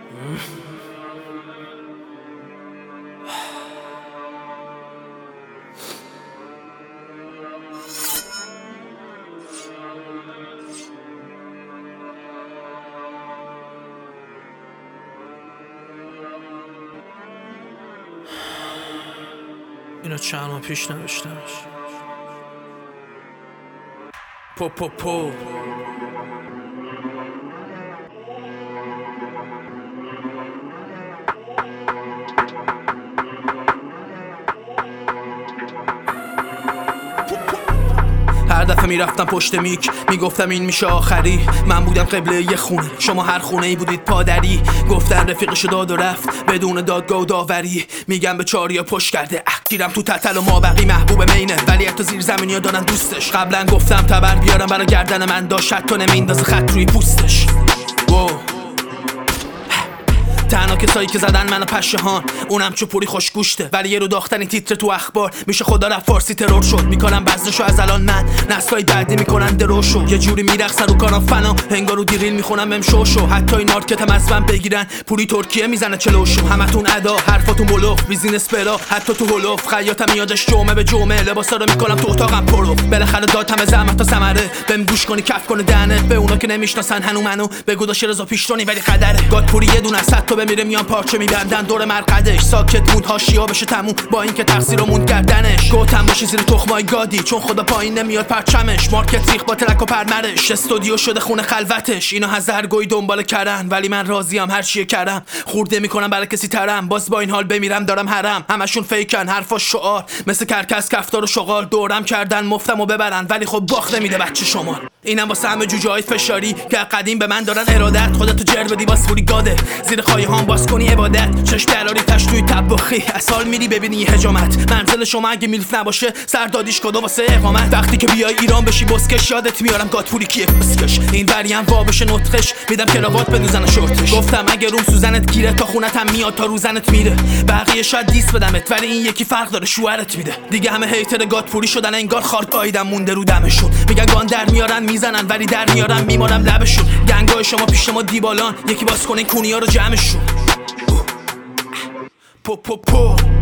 اینو چند ماه پیش نوشتمش. پو هر دفعه میرفتم پشت میک میگفتم این میشه آخری. من بودم قبله یه خونه، شما هر خونه ای بودید پادری. گفتن رفیقشو داد و رفت بدون دادگاه و داوری. میگم به چاریا پشت کرده گیرم تو تتل و ما بقی محبوب مینه، ولی حتی زیر زمینیا دارن دوستش. قبلا گفتم تبر بیارم برا گردن من، داشت حتی نمیندازه خط روی پوستش. تنها کسایی که زدن منو پشهان، اونم چوپوری خوشگوشته، ولی یه رو داختن این تیتر تو اخبار میشه خدا رفت فارسی ترور شد. میکنم بزنشو از الان من، نسلای بعدی میکنن دروشو. یه جوری میرقصن رو کارم فنا، انگارو دیریل میخونم امشوشو. حتی این مارکتم از من بگیرن پولی ترکیه میزنه چلوشو. همتون ادا حرفاتون بلوف، بیزینس برا حتی تو هلوف. خیاطم میادش جمعه به جمعه، لباسا رو میکنم تو اتاقم پرو. بالاخره دادم زحمت تا ثمره، بهم گوش کنی کف کنه دهنت. به اونا که نمیشناسن هنو منو بگو داش رضا پیشرونی، ولی قدره گادپوری یه دونه صد تا بمیره میان پارچه میبندن دور مرقدش. ساکت موند حاشیه بشه تموم با اینکه تقصیر موند کردنش. گوتم باشی زیر تخمای گادی چون خدا پایین نمیاد پرچمش. مارکت ریخ با تلک و پرمرش، استودیو شده خونه خلوتش. اینا هزارگوی دنبال کردن ولی من راضیم هر چیه کردم. خورده میکنم برای کسی ترم، باز با این حال بمیرم دارم حرم. همشون فیکن حرفا شعار مثل کرکس کفتار و شغال. دورم کردن مفتمو ببرن ولی خب باخت نمیده بچه شما. اینم واسه همه جوجه های فشاری که قدیم به من دارن ارادت. خودتو جر بدی باز فوری گاده، زیر خواهی هام باز کنی عبادت. چشم دراری تش توی طباخی، اسال میری ببینی یه حجامت. منزل شما اگه میلف نباشه سردادیش کدو واسه اقامت. وقتی که بیای ایران بشی بسکش یادت میارم گادپوری کیه بسکش. این وریم وا بشه نطقش میدم کراوات بدوزن شورتش. گفتم اگه روم سوزنت گیره تا خونتم میاد تا روزنت میره. بقیه شاید دیس بدمت ولی این یکی فرق داره شوهرت میده. دیگه همه هیتر گادپوری شدن انگار خارت آیدم مونده رو دمشون. میگن گان در میارن میزنن ولی در میارن میمارم لبشون. گنگای شما پیش ما دیبالان، یکی باز کنه کونیا رو جمعشون. پو